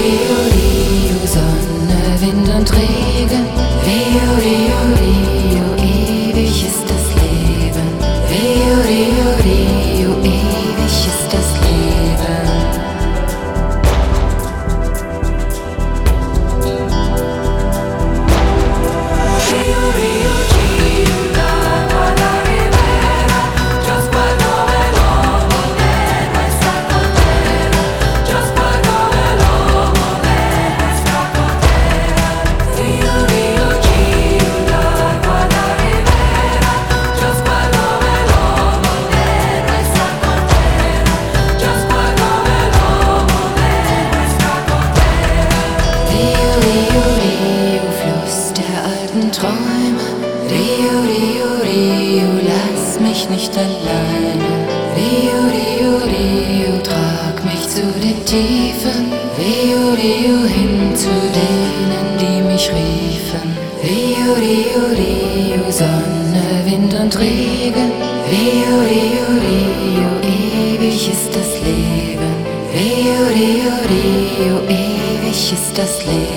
Rio, Rio, Sonne, Wind und Regen. Rio, Rio, Rio, ewig ist das Leben. Rio, Rio, Rio, ewig ist das Leben. Rio, Rio, Rio, l'acqua da ribera, just quando l'uomo deve star con terra, just quando l'uomo deve star con terra. Rio, Rio, Rio, l'acqua da ribera, just quando l'uomo deve star con terra, just quando l'uomo deve star con terra. Rio, Rio, Rio, Fluss der alten Träume. Rio, Rio, Rio, lass mich nicht alleine. Rio, Rio, Rio, trag mich zu den Tiefen. Rio, Rio, hin zu denen, die mich riefen. Rio, Rio, Rio, Sonne, Wind und Regen. Rio, Rio, Rio, ewig ist das Leben. Rio, Rio, Rio, ewig ist das Leben.